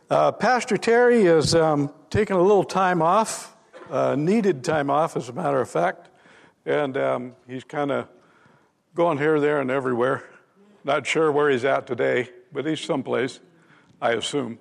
Pastor Terry is taking a little time off, needed time off, as a matter of fact, and he's kind of going here, there, and everywhere. Not sure where he's at today, but he's someplace, I assume.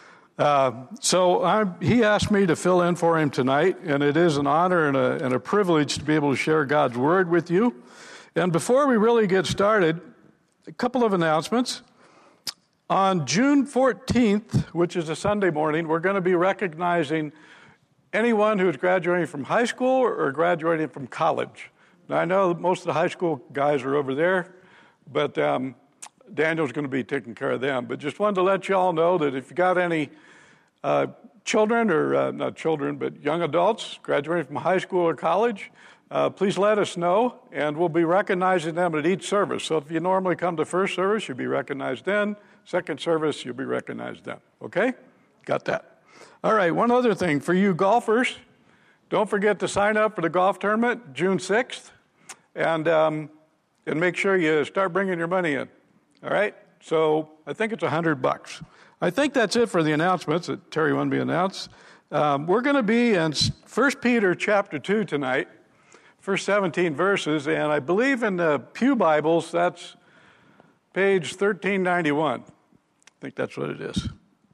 So he asked me to fill in for him tonight, and it is an honor and a privilege to be able to share God's Word with you. And before we really get started, a couple of announcements. On June 14th, which is a Sunday morning, we're going to be recognizing anyone who is graduating from high school or graduating from college. Now, I know most of the high school guys are over there, but Daniel's going to be taking care of them. But just wanted to let you all know that if you got any children, or not children, but young adults graduating from high school or college, please let us know, and we'll be recognizing them at each service. So if you normally come to first service, you'll be recognized then. Second service, you'll be recognized then. Okay? Got that. All right, one other thing. For you golfers, don't forget to sign up for the golf tournament June 6th, and make sure you start bringing your money in. All right? So I think it's $100. I think that's it for the announcements that Terry wanted me to announce. We're going to be in 1 Peter chapter 2 tonight, first 17 verses, and I believe in the Pew Bibles, that's page 1391. I think that's what it is.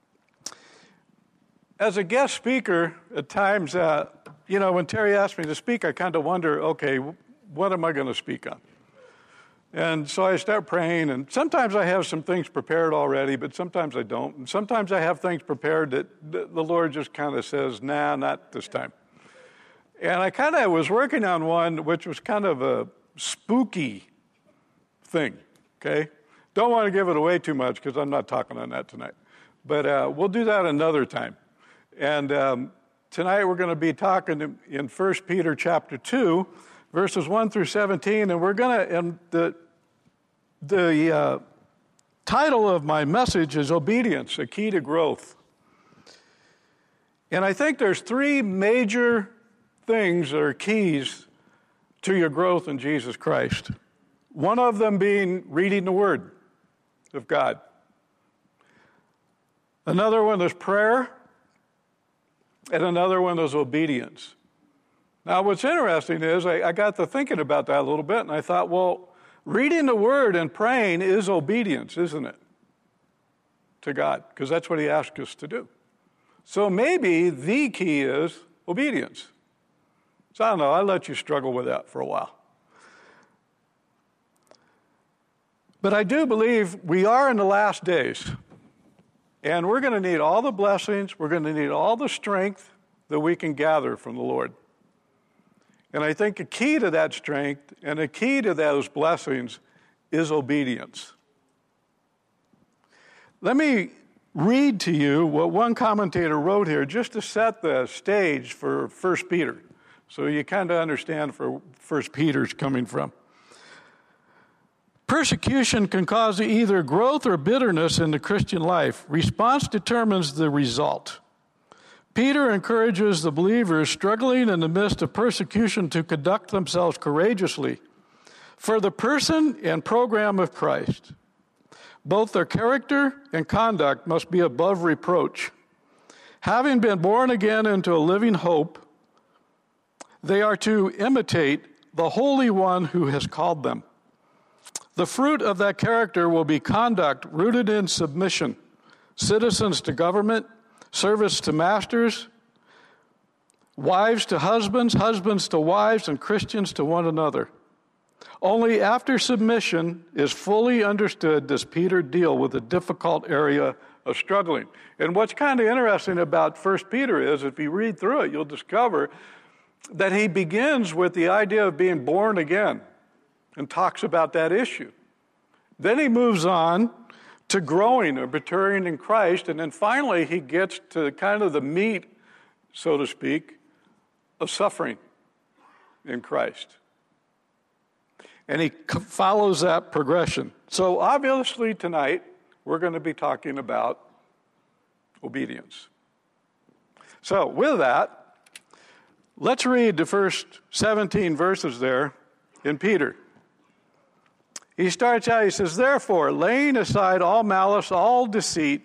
As a guest speaker, at times, when Terry asked me to speak, I kind of wonder, okay, what am I going to speak on? And so I start praying, and sometimes I have some things prepared already, but sometimes I don't. And sometimes I have things prepared that the Lord just kind of says, nah, not this time. And I kind of was working on one which was kind of a spooky thing, okay? Don't want to give it away too much because I'm not talking on that tonight. But we'll do that another time. And tonight we're going to be talking in 1 Peter chapter 2, verses 1 through 17. And we're going to, and the title of my message is Obedience, a Key to Growth. And I think there's three major things that are keys to your growth in Jesus Christ. One of them being reading the Word of God. Another one is prayer, and another one is obedience. Now, what's interesting is I got to thinking about that a little bit, and I thought, well, reading the Word and praying is obedience, isn't it, to God? Because that's what He asked us to do. So maybe the key is obedience. So I don't know, I'll let you struggle with that for a while. But I do believe we are in the last days, and we're going to need all the blessings, we're going to need all the strength that we can gather from the Lord. And I think a key to that strength and a key to those blessings is obedience. Let me read to you what one commentator wrote here just to set the stage for 1 Peter, so you kind of understand where 1 Peter's coming from. Persecution can cause either growth or bitterness in the Christian life. Response determines the result. Peter encourages the believers struggling in the midst of persecution to conduct themselves courageously for the person and program of Christ. Both their character and conduct must be above reproach. Having been born again into a living hope, they are to imitate the Holy One who has called them. The fruit of that character will be conduct rooted in submission, citizens to government, service to masters, wives to husbands, husbands to wives, and Christians to one another. Only after submission is fully understood does Peter deal with the difficult area of struggling. And what's kind of interesting about 1 Peter is, if you read through it, you'll discover that he begins with the idea of being born again and talks about that issue. Then he moves on to growing or maturing in Christ, and then finally he gets to kind of the meat, so to speak, of suffering in Christ. And he follows that progression. So obviously tonight we're going to be talking about obedience. So with that, let's read the first 17 verses there in Peter. He starts out, he says, therefore, laying aside all malice, all deceit,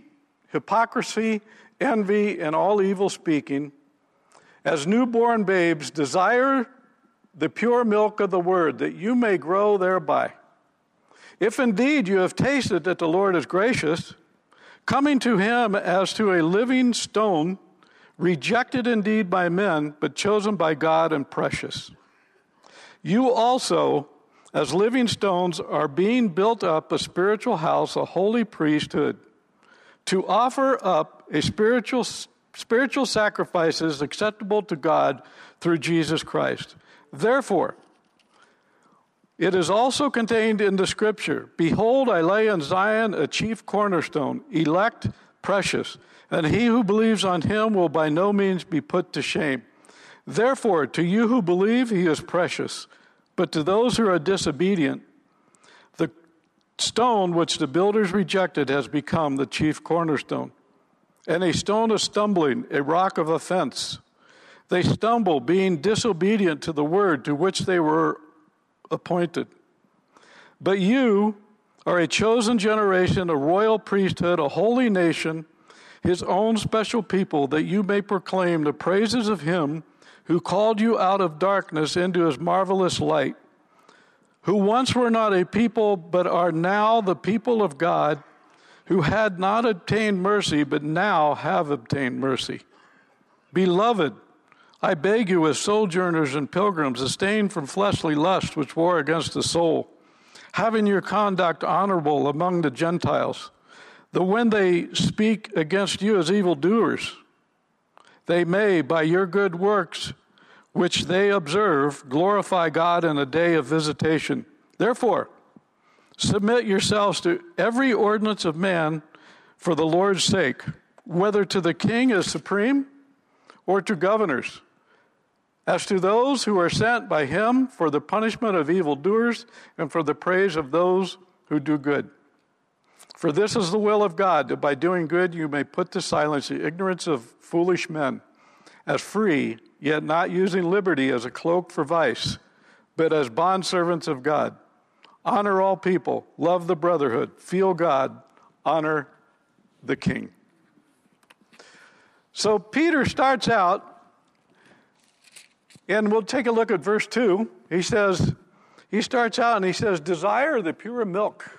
hypocrisy, envy, and all evil speaking. As newborn babes, desire the pure milk of the word, that you may grow thereby. If indeed you have tasted that the Lord is gracious, coming to him as to a living stone, rejected indeed by men, but chosen by God and precious. You also, as living stones, are being built up a spiritual house, a holy priesthood, to offer up a spiritual sacrifices acceptable to God through Jesus Christ. Therefore, it is also contained in the Scripture, behold, I lay in Zion a chief cornerstone, elect, precious, and he who believes on him will by no means be put to shame. Therefore, to you who believe, he is precious, but to those who are disobedient, the stone which the builders rejected has become the chief cornerstone, and a stone of stumbling, a rock of offense. They stumble, being disobedient to the word to which they were appointed. But you are a chosen generation, a royal priesthood, a holy nation, his own special people, that you may proclaim the praises of him who called you out of darkness into his marvelous light, who once were not a people, but are now the people of God, who had not obtained mercy, but now have obtained mercy. Beloved, I beg you as sojourners and pilgrims, abstain from fleshly lust which war against the soul, having your conduct honorable among the Gentiles, that when they speak against you as evildoers, they may, by your good works which they observe, glorify God in a day of visitation. Therefore, submit yourselves to every ordinance of man for the Lord's sake, whether to the king as supreme or to governors, as to those who are sent by him for the punishment of evildoers and for the praise of those who do good. For this is the will of God, that by doing good you may put to silence the ignorance of foolish men, as free, yet not using liberty as a cloak for vice, but as bondservants of God. Honor all people, love the brotherhood, fear God, honor the king. So Peter starts out, and we'll take a look at verse 2. He starts out and he says, desire the pure milk.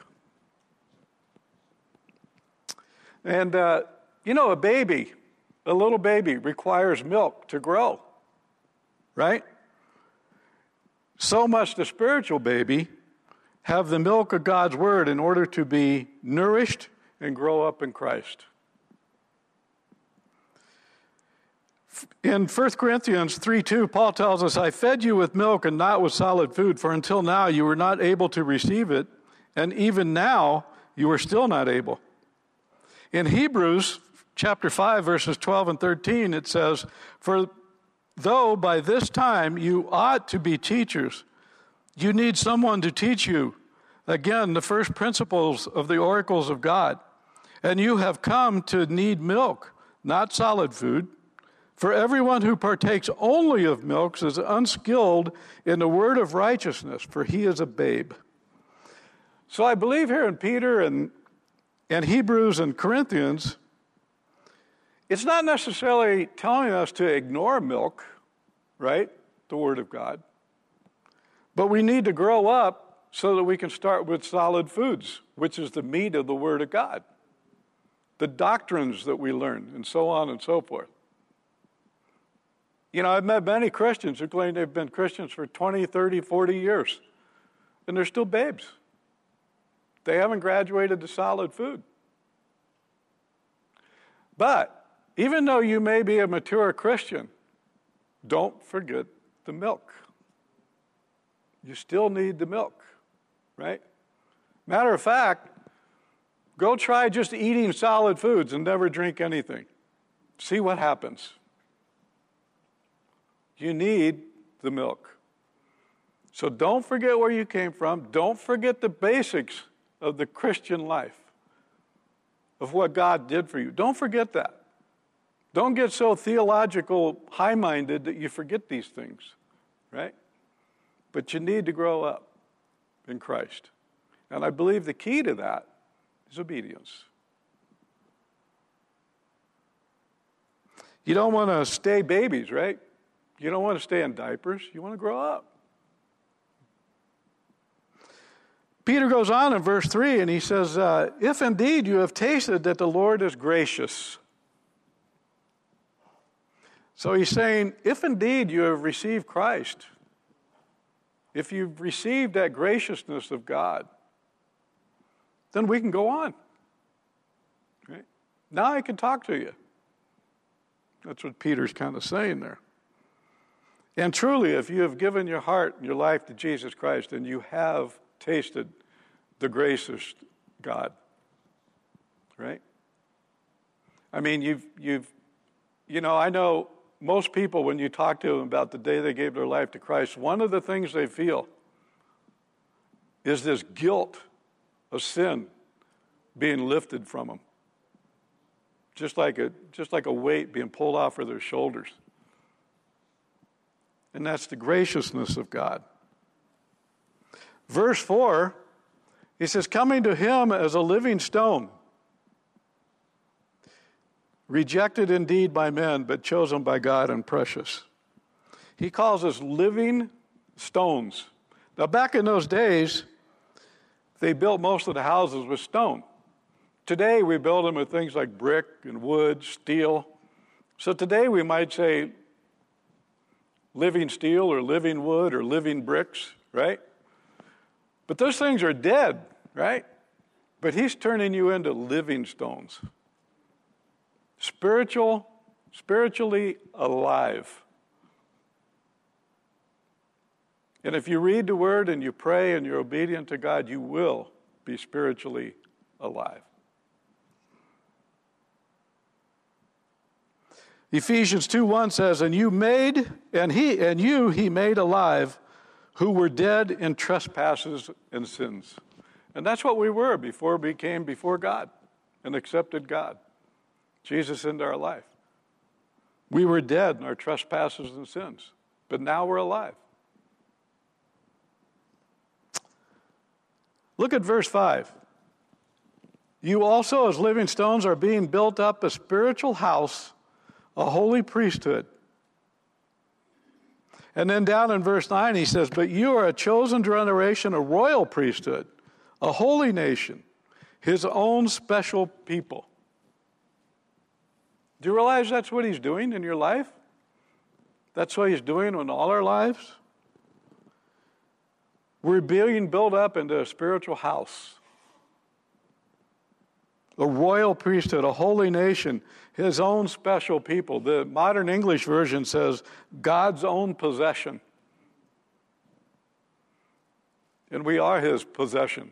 And, a little baby requires milk to grow, right? So must the spiritual baby have the milk of God's word in order to be nourished and grow up in Christ. In 1 Corinthians 3:2, Paul tells us, I fed you with milk and not with solid food, for until now you were not able to receive it, and even now you are still not able. In Hebrews chapter 5, verses 12 and 13, it says, for though by this time you ought to be teachers, you need someone to teach you, again, the first principles of the oracles of God. And you have come to need milk, not solid food. For everyone who partakes only of milk is unskilled in the word of righteousness, for he is a babe. So I believe here in Peter and Hebrews and Corinthians, it's not necessarily telling us to ignore milk, right? The word of God. But we need to grow up so that we can start with solid foods, which is the meat of the word of God. The doctrines that we learn, and so on and so forth. I've met many Christians who claim they've been Christians for 20, 30, 40 years, and they're still babes. They haven't graduated to solid food. But even though you may be a mature Christian, don't forget the milk. You still need the milk, right? Matter of fact, go try just eating solid foods and never drink anything. See what happens. You need the milk. So don't forget where you came from. Don't forget the basics of the Christian life, of what God did for you. Don't forget that. Don't get so theological, high-minded that you forget these things, right? But you need to grow up in Christ. And I believe the key to that is obedience. You don't want to stay babies, right? You don't want to stay in diapers. You want to grow up. Peter goes on in verse 3 and he says, if indeed you have tasted that the Lord is gracious. So he's saying, if indeed you have received Christ, if you've received that graciousness of God, then we can go on. Right? Now I can talk to you. That's what Peter's kind of saying there. And truly, if you have given your heart and your life to Jesus Christ, then you have tasted the gracious God. Right? I mean, I know most people, when you talk to them about the day they gave their life to Christ, one of the things they feel is this guilt of sin being lifted from them. Just like a weight being pulled off of their shoulders. And that's the graciousness of God. Verse 4, he says, coming to him as a living stone, rejected indeed by men, but chosen by God and precious. He calls us living stones. Now, back in those days, they built most of the houses with stone. Today, we build them with things like brick and wood, steel. So today, we might say living steel or living wood or living bricks, right? But those things are dead, right? But he's turning you into living stones. Spiritually alive. And if you read the word and you pray and you're obedient to God, you will be spiritually alive. Ephesians 2:1 says, and you he made alive who were dead in trespasses and sins. And that's what we were before we came before God and accepted God. Jesus into our life. We were dead in our trespasses and sins, but now we're alive. Look at verse 5. You also, as living stones, are being built up a spiritual house, a holy priesthood. And then down in verse 9, he says, but you are a chosen generation, a royal priesthood, a holy nation, his own special people. Do you realize that's what he's doing in your life? That's what he's doing in all our lives? We're being built up into a spiritual house. A royal priesthood, a holy nation, his own special people. The modern English version says God's own possession. And we are his possession.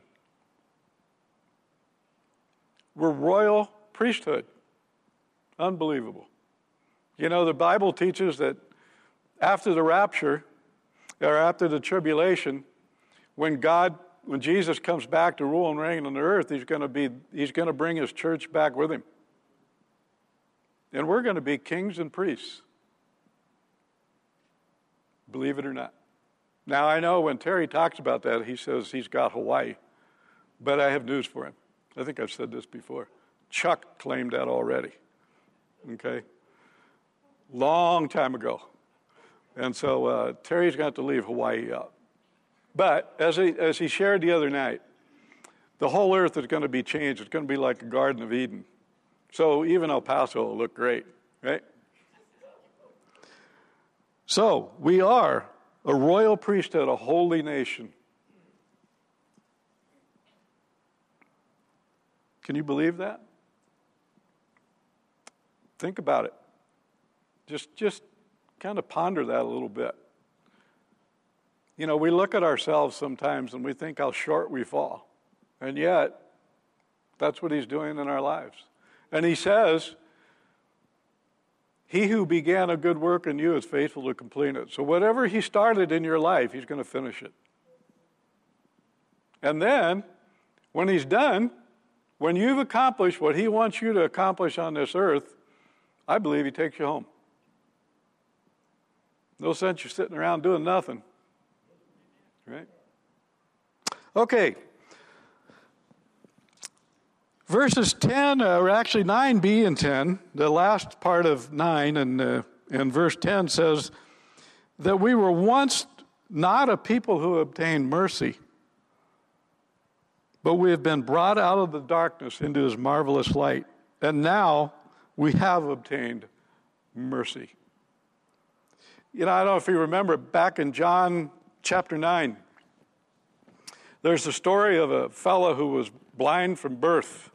We're royal priesthood. Unbelievable. You know, the Bible teaches that after the rapture, or after the tribulation, when Jesus comes back to rule and reign on the earth, he's going to bring his church back with him. And we're going to be kings and priests. Believe it or not. Now, I know when Terry talks about that, he says he's got Hawaii. But I have news for him. I think I've said this before. Chuck claimed that already. Okay? Long time ago. And so Terry's got to leave Hawaii out. But as he shared the other night, the whole earth is going to be changed. It's going to be like a Garden of Eden. So even El Paso will look great, right? So we are a royal priesthood, a holy nation. Can you believe that? Think about it. Just kind of ponder that a little bit. You know, we look at ourselves sometimes and we think how short we fall. And yet, that's what he's doing in our lives. And he says, he who began a good work in you is faithful to complete it. So whatever he started in your life, he's going to finish it. And then, when he's done, when you've accomplished what he wants you to accomplish on this earth, I believe he takes you home. No sense you're sitting around doing nothing. Right? Okay. Verses 10, or actually 9b and 10, the last part of 9 and verse 10 says that we were once not a people who obtained mercy, but we have been brought out of the darkness into his marvelous light. And now we have obtained mercy. You know, I don't know if you remember back in John chapter 9, there's a story of a fellow who was blind from birth.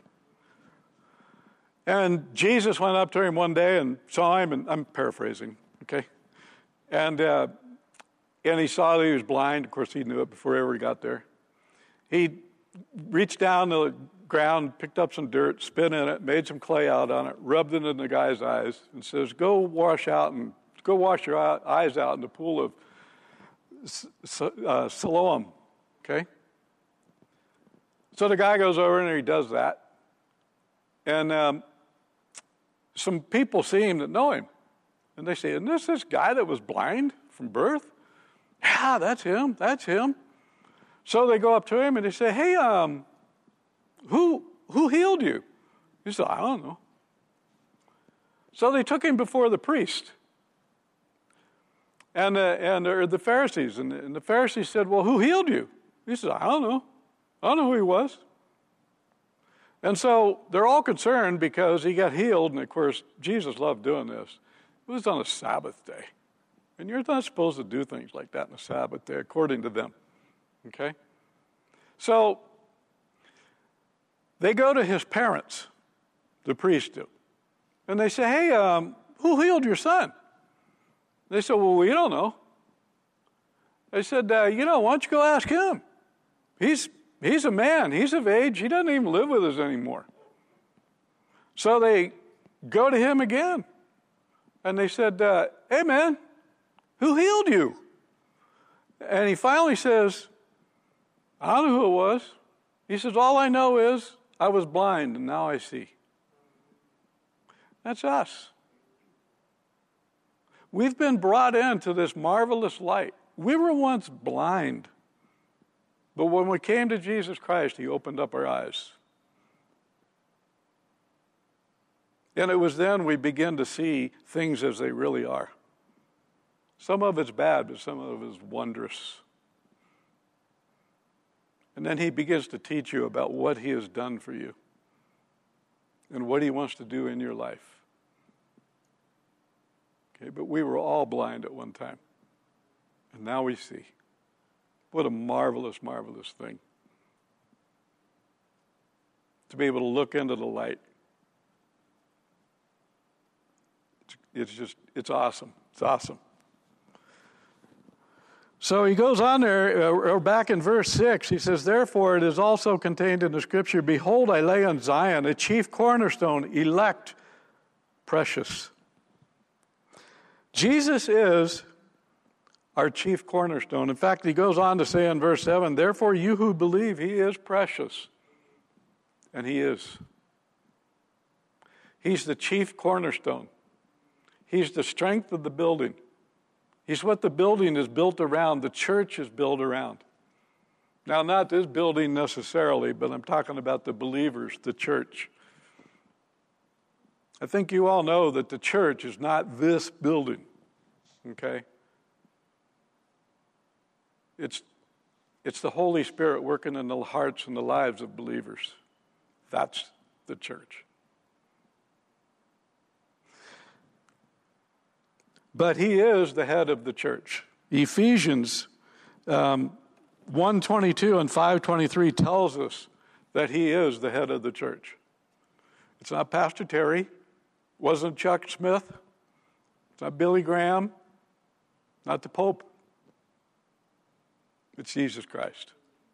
And Jesus went up to him one day and saw him, and I'm paraphrasing, okay? And he saw that he was blind. Of course, he knew it before he ever got there. He reached down to the ground, picked up some dirt, spit in it, made some clay out on it, rubbed it in the guy's eyes, and says, go wash your eyes out in the pool of Siloam, okay? So the guy goes over and he does that. And some people see him that know him. And they say, isn't this guy that was blind from birth? Yeah, that's him. So they go up to him and they say, hey, who healed you? He said, I don't know. So they took him before the priest and the Pharisees. And the Pharisees said, well, who healed you? He said, I don't know. I don't know who he was. And so they're all concerned because he got healed. And, of course, Jesus loved doing this. It was on a Sabbath day. And you're not supposed to do things like that on a Sabbath day, according to them. Okay? So they go to his parents, the priests do. And they say, hey, who healed your son? They said, well, we don't know. They said, why don't you go ask him? He's a man. He's of age. He doesn't even live with us anymore. So they go to him again. And they said, hey, man, who healed you? And he finally says, I don't know who it was. He says, all I know is I was blind and now I see. That's us. We've been brought into this marvelous light. We were once blind. But when we came to Jesus Christ, he opened up our eyes. And it was then we begin to see things as they really are. Some of it's bad, but some of it is wondrous. And then he begins to teach you about what he has done for you and what he wants to do in your life. Okay, but we were all blind at one time. And now we see. What a marvelous, marvelous thing. To be able to look into the light. It's awesome. It's awesome. So he goes on there, or back in verse 6, he says, therefore it is also contained in the scripture, behold, I lay on Zion a chief cornerstone, elect, precious. Jesus is our chief cornerstone. In fact, he goes on to say in verse 7, therefore you who believe, he is precious. And he is. He's the chief cornerstone. He's the strength of the building. He's what the building is built around, the church is built around. Now, not this building necessarily, but I'm talking about the believers, the church. I think you all know that the church is not this building, okay? It's the Holy Spirit working in the hearts and the lives of believers. That's the church. But he is the head of the church. Ephesians 1:22 and 5:23 tells us that he is the head of the church. It's not Pastor Terry. Wasn't Chuck Smith. It's not Billy Graham. Not the Pope. It's Jesus Christ.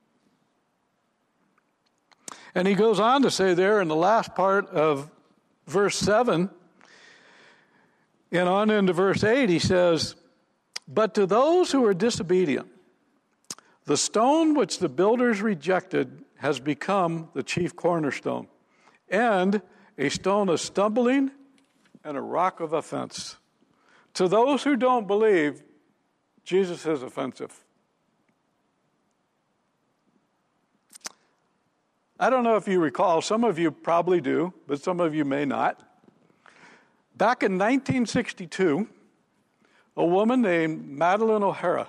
And he goes on to say there in the last part of verse 7 and on into verse 8, he says, but to those who are disobedient, the stone which the builders rejected has become the chief cornerstone, and a stone of stumbling and a rock of offense. To those who don't believe, Jesus is offensive. I don't know if you recall, some of you probably do, but some of you may not. Back in 1962, a woman named Madeleine O'Hare,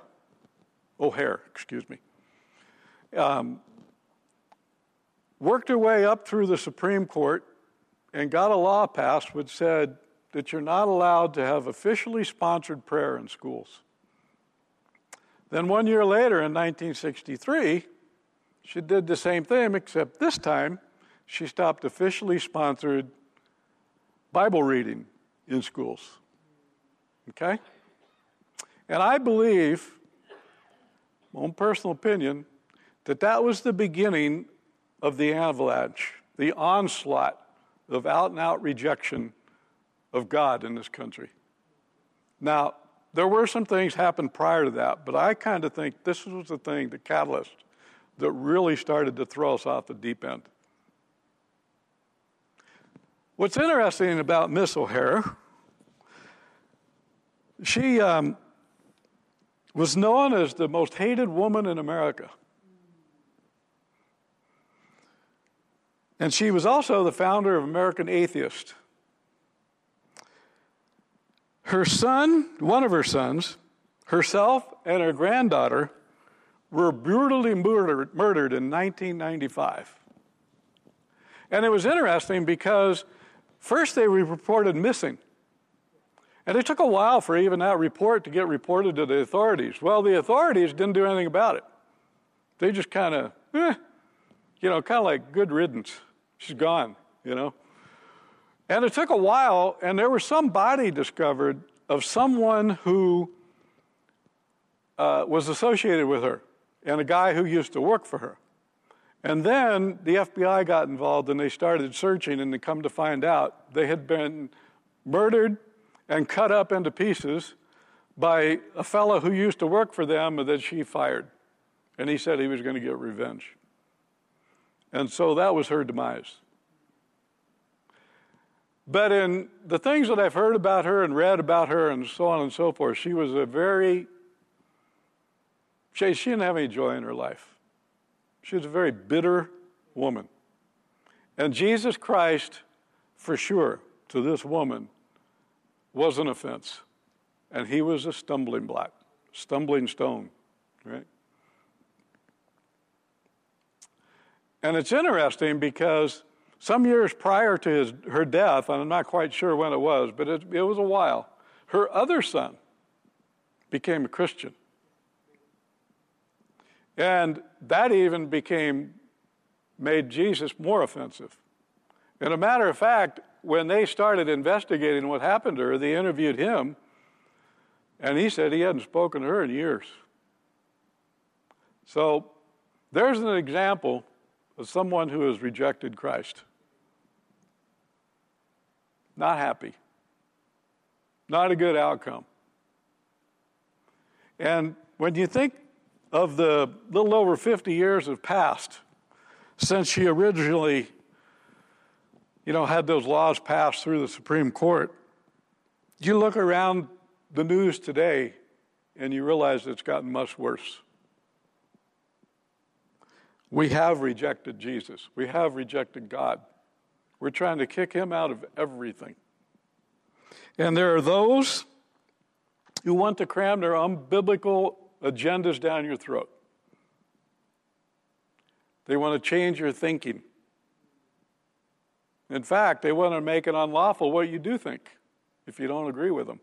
worked her way up through the Supreme Court and got a law passed which said that you're not allowed to have officially sponsored prayer in schools. Then 1 year later, in 1963, she did the same thing, except this time she stopped officially sponsored Bible reading in schools. Okay? And I believe, my own personal opinion, that was the beginning of the avalanche, the onslaught of out-and-out rejection of God in this country. Now, there were some things happened prior to that, but I kind of think this was the thing, the catalyst, that really started to throw us off the deep end. What's interesting about Miss O'Hare, she was known as the most hated woman in America. And she was also the founder of American Atheist. Her son, one of her sons, herself and her granddaughter were brutally murdered in 1995. And it was interesting because first they were reported missing. And it took a while for even that report to get reported to the authorities. Well, the authorities didn't do anything about it. They just kind of, kind of like good riddance. She's gone, And it took a while, and there was some body discovered of someone who was associated with her, and a guy who used to work for her. And then the FBI got involved, and they started searching, and they come to find out they had been murdered and cut up into pieces by a fellow who used to work for them and that she fired. And he said he was going to get revenge. And so that was her demise. But in the things that I've heard about her and read about her and so on and so forth, she was she didn't have any joy in her life. She was a very bitter woman. And Jesus Christ, for sure, to this woman, was an offense. And he was a stumbling block, stumbling stone, right? And it's interesting because some years prior to her death, and I'm not quite sure when it was, but it was a while, her other son became a Christian. And that even made Jesus more offensive. And a matter of fact, when they started investigating what happened to her, they interviewed him, and he said he hadn't spoken to her in years. So there's an example of someone who has rejected Christ. Not happy. Not a good outcome. And when you think of the little over 50 years have passed since she originally, had those laws passed through the Supreme Court, you look around the news today and you realize it's gotten much worse. We have rejected Jesus. We have rejected God. We're trying to kick him out of everything. And there are those who want to cram their unbiblical agendas down your throat. They want to change your thinking. In fact, they want to make it unlawful what you do think if you don't agree with them.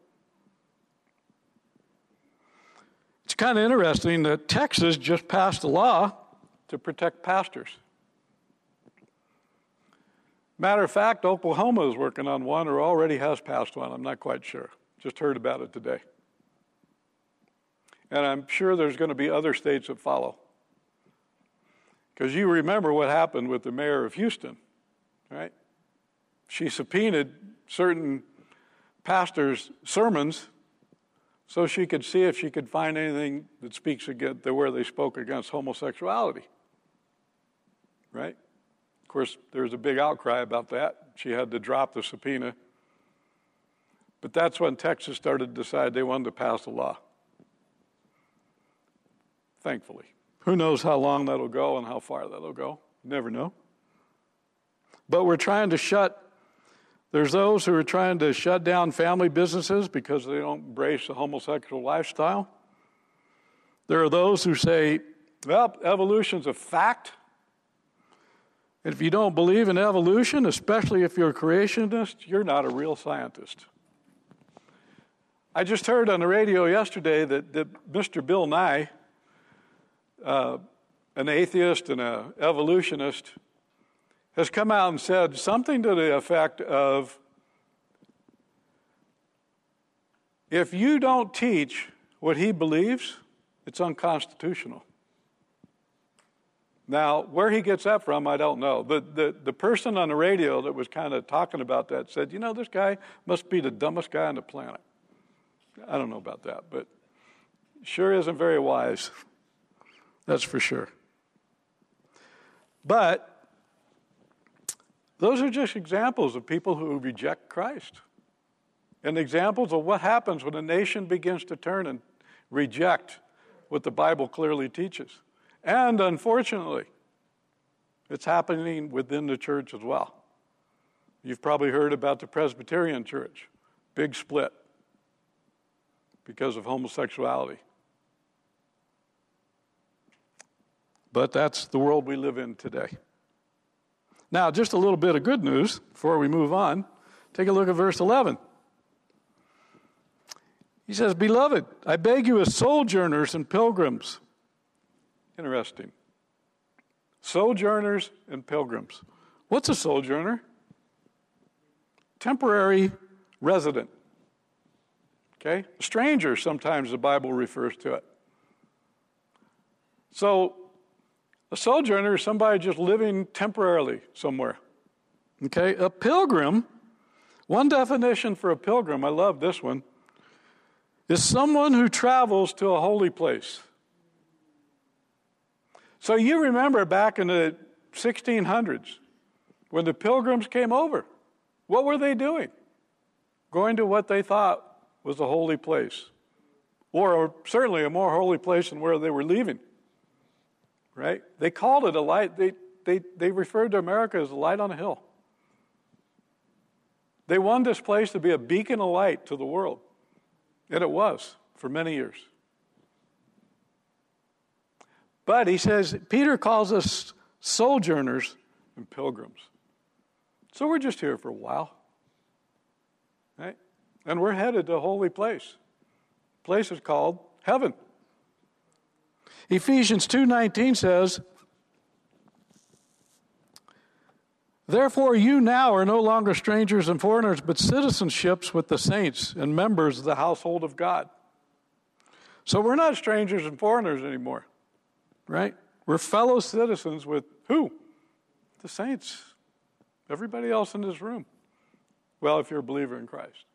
It's kind of interesting that Texas just passed a law to protect pastors. Matter of fact, Oklahoma is working on one or already has passed one. I'm not quite sure. Just heard about it today. And I'm sure there's going to be other states that follow. Because you remember what happened with the mayor of Houston, right? She subpoenaed certain pastors' sermons so she could see if she could find anything that speaks against where they spoke against homosexuality, right? Of course, there was a big outcry about that. She had to drop the subpoena. But that's when Texas started to decide they wanted to pass a law. Thankfully. Who knows how long that'll go and how far that'll go? You never know. But there's those who are trying to shut down family businesses because they don't embrace the homosexual lifestyle. There are those who say, well, evolution's a fact. And if you don't believe in evolution, especially if you're a creationist, you're not a real scientist. I just heard on the radio yesterday that Mr. Bill Nye, an atheist and an evolutionist, has come out and said something to the effect of, if you don't teach what he believes, it's unconstitutional. Now, where he gets that from, I don't know. The person on the radio that was kind of talking about that said, this guy must be the dumbest guy on the planet. I don't know about that, but sure isn't very wise. That's for sure. But those are just examples of people who reject Christ. And examples of what happens when a nation begins to turn and reject what the Bible clearly teaches. And unfortunately, it's happening within the church as well. You've probably heard about the Presbyterian Church, big split because of homosexuality. But that's the world we live in today. Now, just a little bit of good news before we move on. Take a look at verse 11. He says, "Beloved, I beg you as sojourners and pilgrims." Interesting. Sojourners and pilgrims. What's a sojourner? Temporary resident. Okay? Stranger, sometimes the Bible refers to it. So, a sojourner is somebody just living temporarily somewhere. Okay? A pilgrim, one definition for a pilgrim, I love this one, is someone who travels to a holy place. So you remember back in the 1600s when the pilgrims came over, what were they doing? Going to what they thought was a holy place, or certainly a more holy place than where they were leaving, right? They called it a light. They referred to America as a light on a hill. They wanted this place to be a beacon of light to the world, and it was for many years. But he says, Peter calls us sojourners and pilgrims. So we're just here for a while, right? And we're headed to a holy place. The place is called heaven. Ephesians 2:19 says, "Therefore you now are no longer strangers and foreigners, but citizenships with the saints and members of the household of God." So we're not strangers and foreigners anymore. Right? We're fellow citizens with who? The saints. Everybody else in this room. Well, if you're a believer in Christ.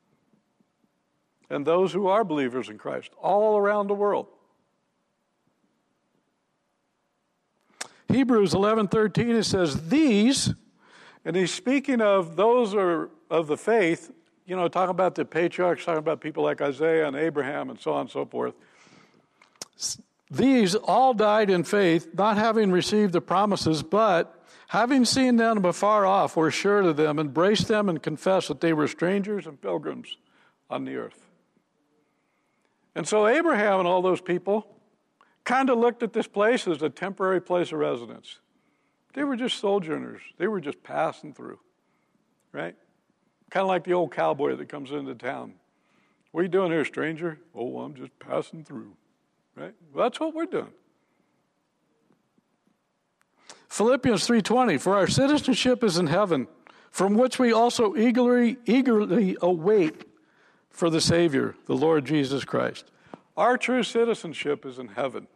And those who are believers in Christ, all around the world. Hebrews 11:13, it says, "These," and he's speaking of those who are of the faith, talking about the patriarchs, talking about people like Isaiah and Abraham and so on and so forth. "These all died in faith, not having received the promises, but having seen them afar off, were sure to them, embraced them, and confessed that they were strangers and pilgrims on the earth." And so Abraham and all those people kind of looked at this place as a temporary place of residence. They were just sojourners. They were just passing through, right? Kind of like the old cowboy that comes into town. "What are you doing here, stranger?" "Oh, I'm just passing through." Right? Well, that's what we're doing. Philippians 3:20, "For our citizenship is in heaven, from which we also eagerly await for the Savior, the Lord Jesus Christ." Our true citizenship is in heaven.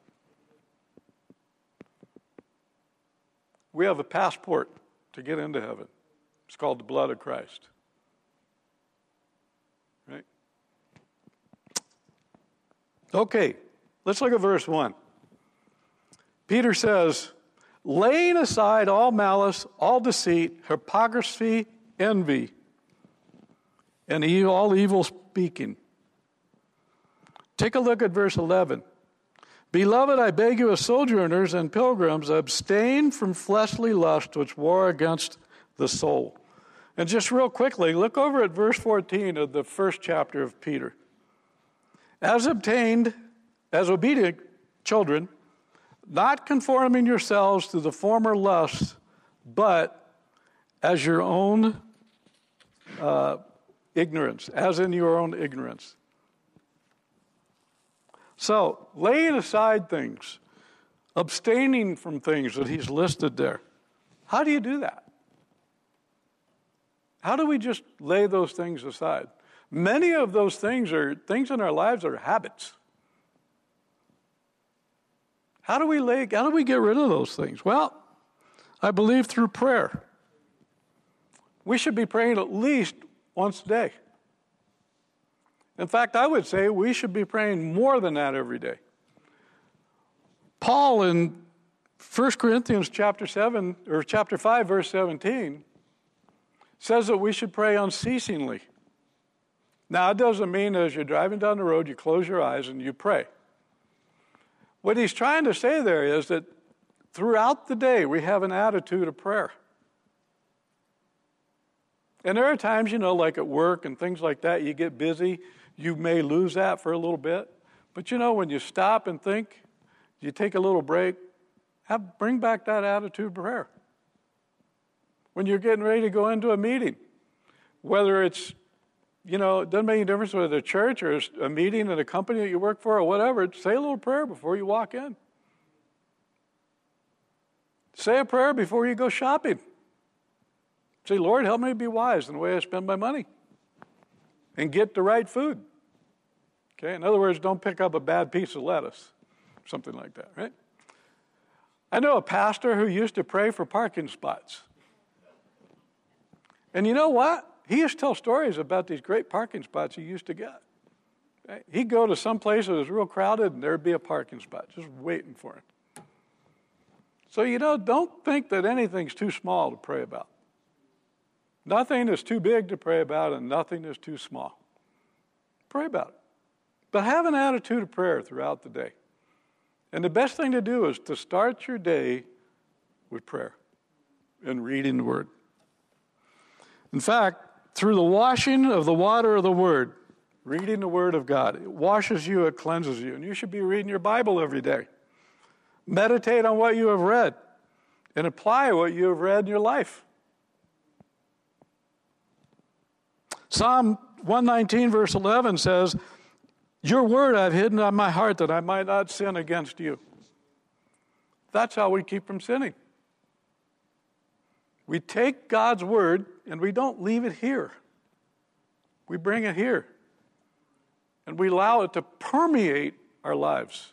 We have a passport to get into heaven. It's called the blood of Christ. Right? Okay. Let's look at verse 1. Peter says, "Laying aside all malice, all deceit, hypocrisy, envy, and all evil speaking." Take a look at verse 11. "Beloved, I beg you as sojourners and pilgrims, abstain from fleshly lust which war against the soul. And just real quickly, look over at verse 14 of the first chapter of Peter. As obedient children, not conforming yourselves to the former lusts, but as your own ignorance, as in your own ignorance. So, laying aside things, abstaining from things that he's listed there. How do you do that? How do we just lay those things aside? Many of those things are things in our lives are habits. How do we get rid of those things? Well, I believe through prayer. We should be praying at least once a day. In fact, I would say we should be praying more than that every day. Paul in 1 Corinthians chapter 5, verse 17, says that we should pray unceasingly. Now, it doesn't mean as you're driving down the road, you close your eyes and you pray. What he's trying to say there is that throughout the day, we have an attitude of prayer. And there are times, like at work and things like that, you get busy, you may lose that for a little bit. But when you stop and think, you take a little break, bring back that attitude of prayer. When you're getting ready to go into a meeting, whether it's, it doesn't make any difference whether it's a church or a meeting at a company that you work for or whatever, say a little prayer before you walk in. Say a prayer before you go shopping. Say, Lord, help me be wise in the way I spend my money and get the right food. Okay, in other words, don't pick up a bad piece of lettuce, something like that, right? I know a pastor who used to pray for parking spots. And you know what? He used to tell stories about these great parking spots he used to get. Okay? He'd go to some place that was real crowded and there'd be a parking spot just waiting for him. So, don't think that anything's too small to pray about. Nothing is too big to pray about, and nothing is too small. Pray about it. But have an attitude of prayer throughout the day. And the best thing to do is to start your day with prayer and reading the Word. In fact, through the washing of the water of the Word, reading the Word of God, it washes you, it cleanses you. And you should be reading your Bible every day. Meditate on what you have read and apply what you have read in your life. Psalm 119, verse 11 says, your word I've hidden on my heart that I might not sin against you. That's how we keep from sinning. We take God's word and we don't leave it here. We bring it here. And we allow it to permeate our lives.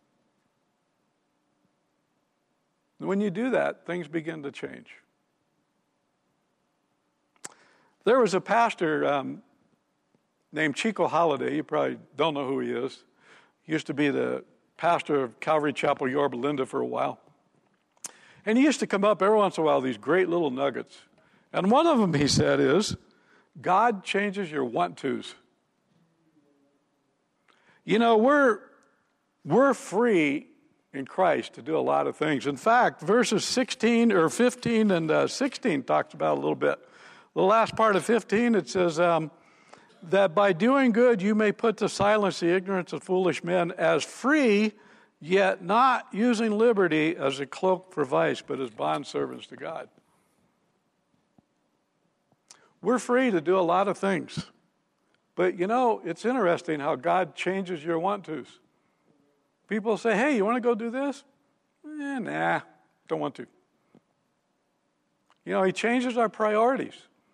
And when you do that, things begin to change. There was a pastor named Chico Holiday. You probably don't know who he is. He used to be the pastor of Calvary Chapel, Yorba Linda, for a while. And he used to come up every once in a while, these great little nuggets. And one of them, he said, is, God changes your want-tos. We're free in Christ to do a lot of things. In fact, verses 15 and 16 talks about a little bit. The last part of 15, it says, that by doing good you may put to silence the ignorance of foolish men, as free, yet not using liberty as a cloak for vice, but as bondservants to God. We're free to do a lot of things. But it's interesting how God changes your want-tos. People say, hey, you want to go do this? Nah, don't want to. He changes our priorities.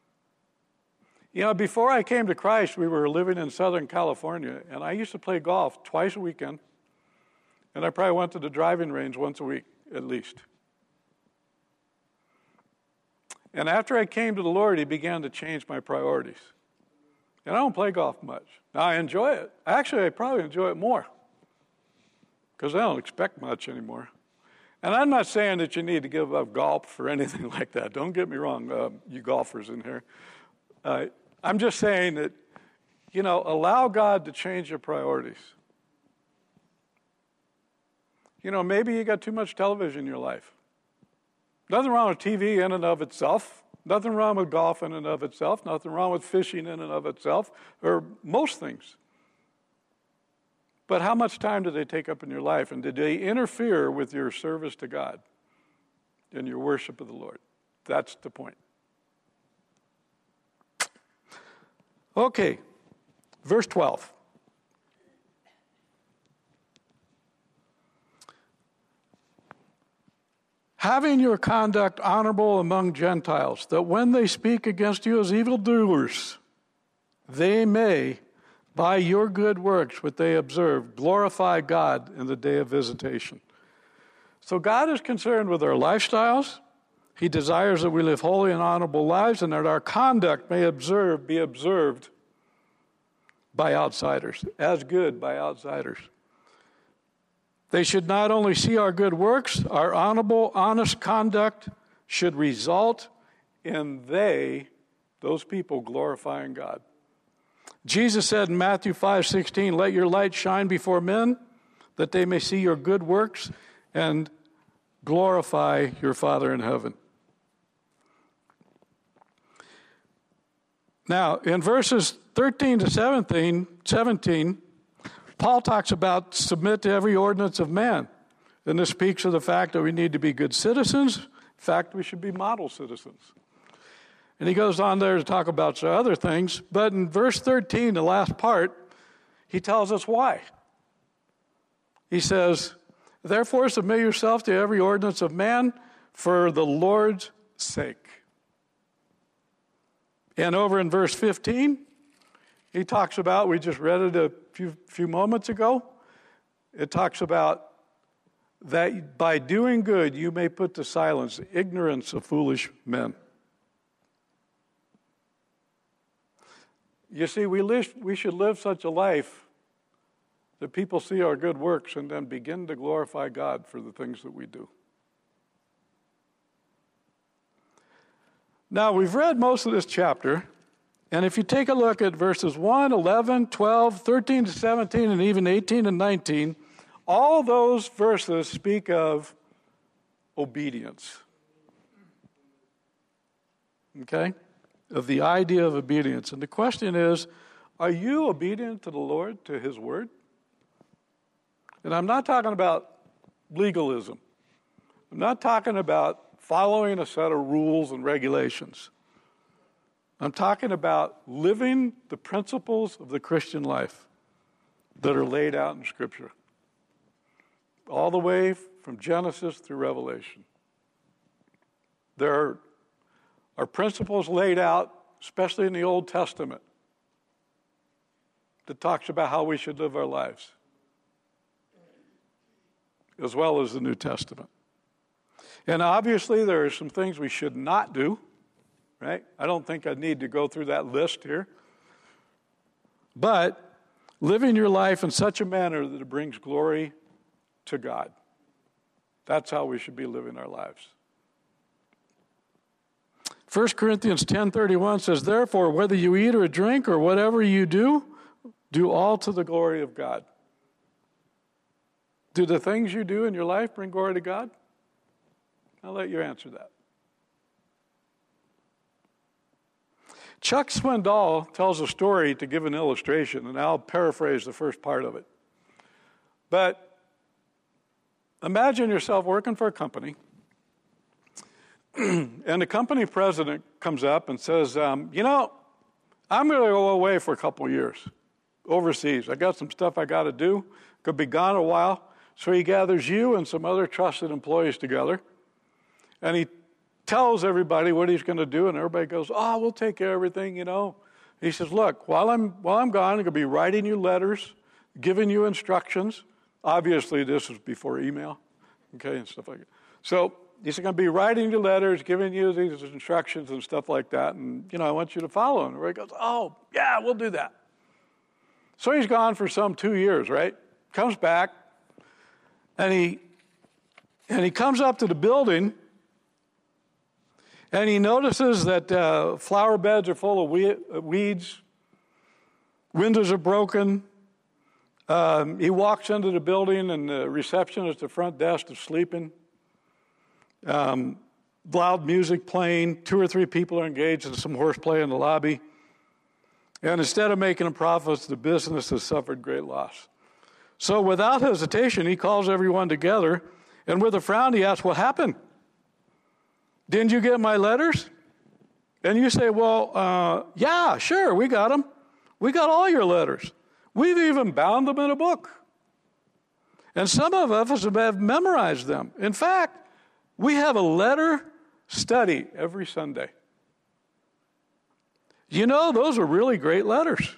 Before I came to Christ, we were living in Southern California, and I used to play golf twice a weekend, and I probably went to the driving range once a week, at least. And after I came to the Lord, He began to change my priorities. And I don't play golf much. Now, I enjoy it. Actually, I probably enjoy it more, because I don't expect much anymore. And I'm not saying that you need to give up golf or anything like that. Don't get me wrong, you golfers in here. I'm just saying that, allow God to change your priorities. Maybe you got too much television in your life. Nothing wrong with TV in and of itself. Nothing wrong with golf in and of itself. Nothing wrong with fishing in and of itself, or most things. But how much time do they take up in your life? And did they interfere with your service to God and your worship of the Lord? That's the point. Okay, verse 12. Having your conduct honorable among Gentiles, that when they speak against you as evildoers, they may, by your good works which they observe, glorify God in the day of visitation. So God is concerned with our lifestyles. He desires that we live holy and honorable lives, and that our conduct may be observed by outsiders, as good by outsiders. They should not only see our good works, our honorable, honest conduct should result in those people, glorifying God. Jesus said in Matthew 5:16, "Let your light shine before men, that they may see your good works and glorify your Father in heaven." Now, in verses 13 to 17, Paul talks about submit to every ordinance of man. And this speaks of the fact that we need to be good citizens. In fact, we should be model citizens. And he goes on there to talk about some other things. But in verse 13, the last part, he tells us why. He says, "Therefore submit yourself to every ordinance of man for the Lord's sake." And over in verse 15, he talks about, we just read it a few moments ago, it talks about that by doing good you may put to silence the ignorance of foolish men. You see, we should live such a life that people see our good works and then begin to glorify God for the things that we do. Now, we've read most of this chapter, and if you take a look at verses 1, 11, 12, 13 to 17, and even 18 and 19, all those verses speak of obedience. Okay? Of the idea of obedience. And the question is, are you obedient to the Lord, to His Word? And I'm not talking about legalism. I'm not talking about following a set of rules and regulations. I'm talking about living the principles of the Christian life that are laid out in Scripture, all the way from Genesis through Revelation. There are principles laid out, especially in the Old Testament, that talks about how we should live our lives, as well as the New Testament. And obviously there are some things we should not do, right? I don't think I need to go through that list here. But living your life in such a manner that it brings glory to God. That's how we should be living our lives. 1 Corinthians 10:31 says, "Therefore, whether you eat or drink or whatever you do, do all to the glory of God." Do the things you do in your life bring glory to God? I'll let you answer that. Chuck Swindoll tells a story to give an illustration, and I'll paraphrase the first part of it. But imagine yourself working for a company, and the company president comes up and says, I'm going to go away for a couple of years overseas. I got some stuff I got to do. Could be gone a while. So he gathers you and some other trusted employees together, and he tells everybody what he's going to do, and everybody goes, "Oh, we'll take care of everything, He says, "Look, while I'm gone, I'm going to be writing you letters, giving you instructions." Obviously, this was before email, okay, and stuff like that. So he's going to be writing you letters, giving you these instructions and stuff like that, and, I want you to follow. And everybody goes, "Oh, yeah, we'll do that." So he's gone for some 2 years, right? Comes back, and he comes up to the building, and he notices that flower beds are full of weeds, windows are broken. He walks into the building, and the receptionist at the front desk is sleeping. loud music playing, 2 or 3 people are engaged in some horseplay in the lobby. And instead of making a profit, the business has suffered great loss. So without hesitation, he calls everyone together, and with a frown, he asks, what happened? Didn't you get my letters? And you say, well, yeah, sure, we got them. We got all your letters. We've even bound them in a book. And some of us have memorized them. In fact, we have a letter study every Sunday. You know, those are really great letters.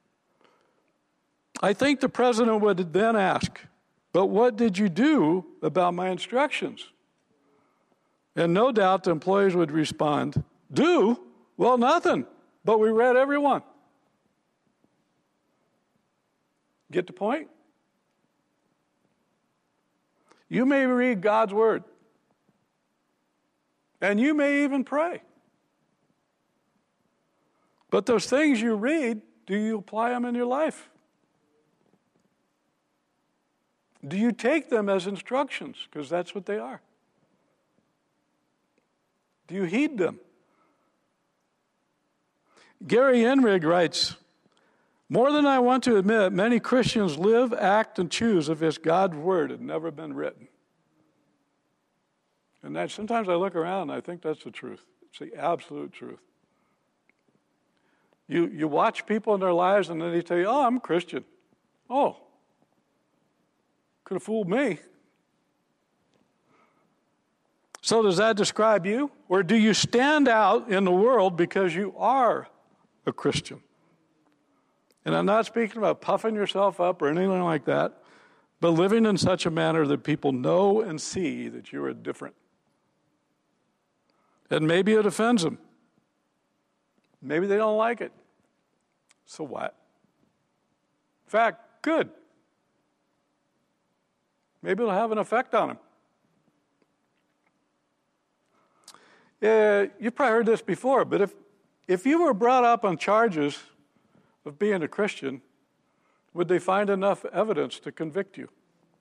I think the president would then ask, but what did you do about my instructions? And no doubt the employees would respond, do? Well, nothing, but we read every one. Get the point? You may read God's word, and you may even pray. But those things you read, do you apply them in your life? Do you take them as instructions? Because that's what they are. Do you heed them? Gary Enrig writes, more than I want to admit, many Christians live, act, and choose as if God's word had never been written. And that sometimes I look around and I think that's the truth. It's the absolute truth. You watch people in their lives and then they tell you, oh, I'm a Christian. Oh, could have fooled me. So does that describe you? Or do you stand out in the world because you are a Christian? And I'm not speaking about puffing yourself up or anything like that, but living in such a manner that people know and see that you are different. And maybe it offends them. Maybe they don't like it. So what? In fact, good. Maybe it'll have an effect on them. You've probably heard this before, but if you were brought up on charges of being a Christian, would they find enough evidence to convict you?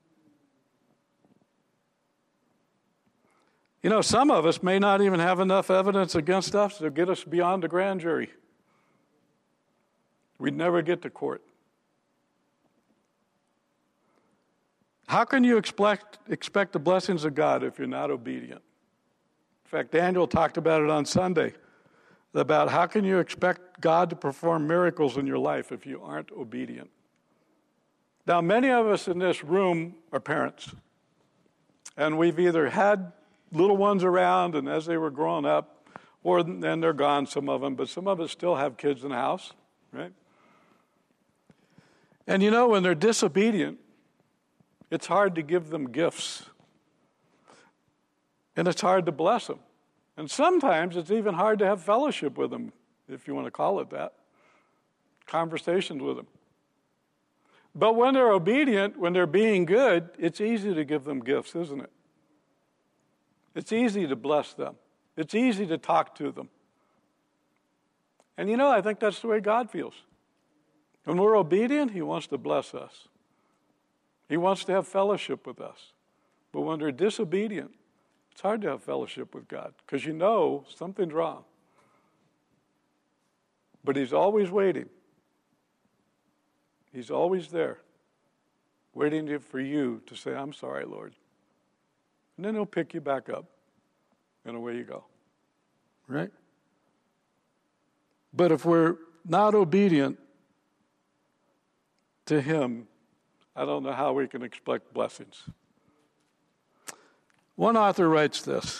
You know, some of us may not even have enough evidence against us to get us beyond the grand jury. We'd never get to court. How can you expect the blessings of God if you're not obedient? In fact, Daniel talked about it on Sunday, about how can you expect God to perform miracles in your life if you aren't obedient? Now, many of us in this room are parents, and we've either had little ones around and as they were growing up, or then they're gone, some of them, but some of us still have kids in the house, right? And you know, when they're disobedient, it's hard to give them gifts. And it's hard to bless them. And sometimes it's even hard to have fellowship with them, if you want to call it that. Conversations with them. But when they're obedient, when they're being good, it's easy to give them gifts, isn't it? It's easy to bless them. It's easy to talk to them. And you know, I think that's the way God feels. When we're obedient, He wants to bless us. He wants to have fellowship with us. But when they're disobedient, it's hard to have fellowship with God because you know something's wrong. But He's always waiting. He's always there, waiting for you to say, I'm sorry, Lord. And then He'll pick you back up, and away you go. Right? But if we're not obedient to Him, I don't know how we can expect blessings. One author writes this: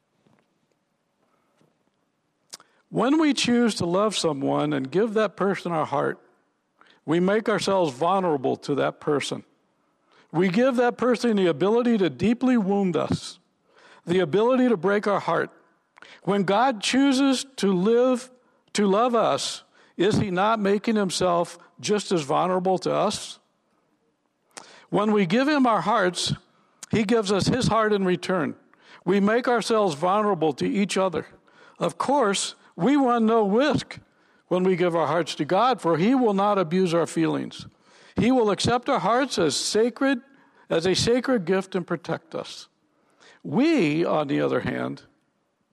when we choose to love someone and give that person our heart, we make ourselves vulnerable to that person. We give that person the ability to deeply wound us, the ability to break our heart. When God chooses to love us, is He not making Himself just as vulnerable to us? When we give Him our hearts, He gives us His heart in return. We make ourselves vulnerable to each other. Of course, we run no risk when we give our hearts to God, for He will not abuse our feelings. He will accept our hearts as a sacred gift and protect us. We, on the other hand,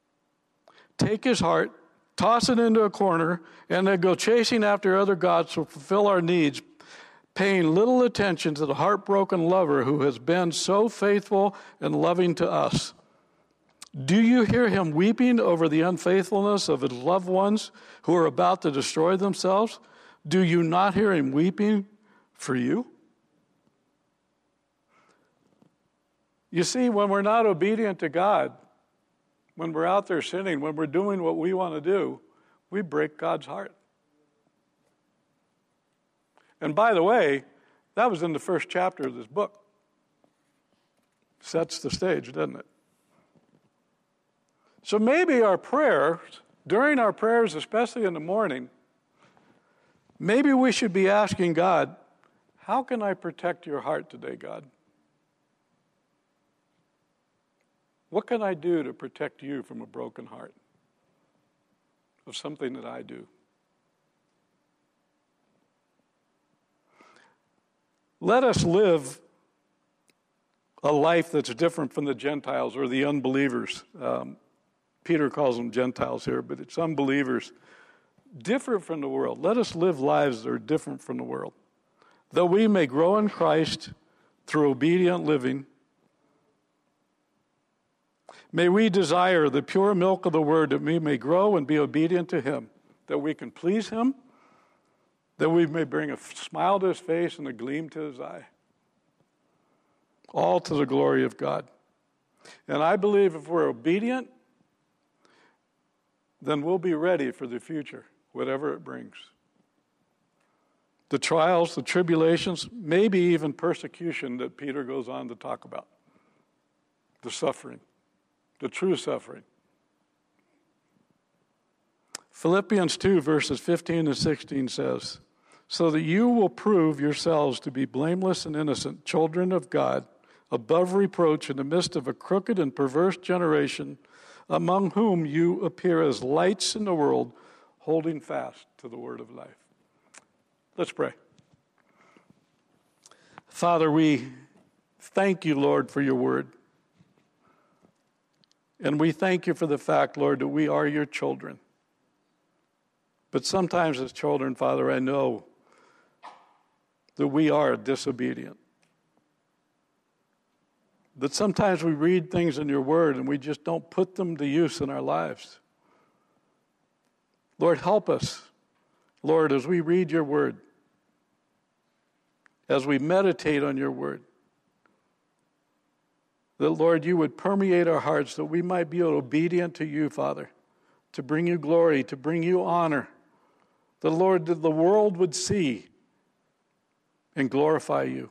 take his heart, toss it into a corner, and then go chasing after other gods to fulfill our needs, paying little attention to the heartbroken lover who has been so faithful and loving to us. Do you hear him weeping over the unfaithfulness of his loved ones who are about to destroy themselves? Do you not hear him weeping for you? You see, when we're not obedient to God, when we're out there sinning, when we're doing what we want to do, we break God's heart. And by the way, that was in the first chapter of this book. Sets the stage, doesn't it? So maybe our prayers, during our prayers, especially in the morning, maybe we should be asking God, how can I protect your heart today, God? What can I do to protect you from a broken heart of something that I do? Let us live a life that's different from the Gentiles or the unbelievers. Peter calls them Gentiles here, but it's unbelievers. Different from the world. Let us live lives that are different from the world. Though we may grow in Christ through obedient living, may we desire the pure milk of the word that we may grow and be obedient to him, that we can please him, that we may bring a smile to his face and a gleam to his eye. All to the glory of God. And I believe if we're obedient, then we'll be ready for the future, whatever it brings. The trials, the tribulations, maybe even persecution that Peter goes on to talk about. The suffering. The true suffering. Philippians 2, verses 15 and 16 says, so that you will prove yourselves to be blameless and innocent, children of God, above reproach in the midst of a crooked and perverse generation, among whom you appear as lights in the world, holding fast to the word of life. Let's pray. Father, we thank you, Lord, for your word. And we thank you for the fact, Lord, that we are your children. But sometimes as children, Father, I know that we are disobedient. That sometimes we read things in your word and we just don't put them to use in our lives. Lord, help us, Lord, as we read your word, as we meditate on your word, that, Lord, you would permeate our hearts that we might be obedient to you, Father, to bring you glory, to bring you honor. That, Lord, that the world would see and glorify you.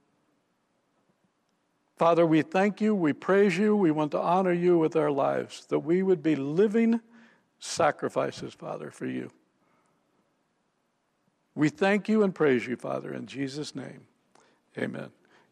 Father, we thank you, we praise you, we want to honor you with our lives, that we would be living sacrifices, Father, for you. We thank you and praise you, Father, in Jesus' name. Amen.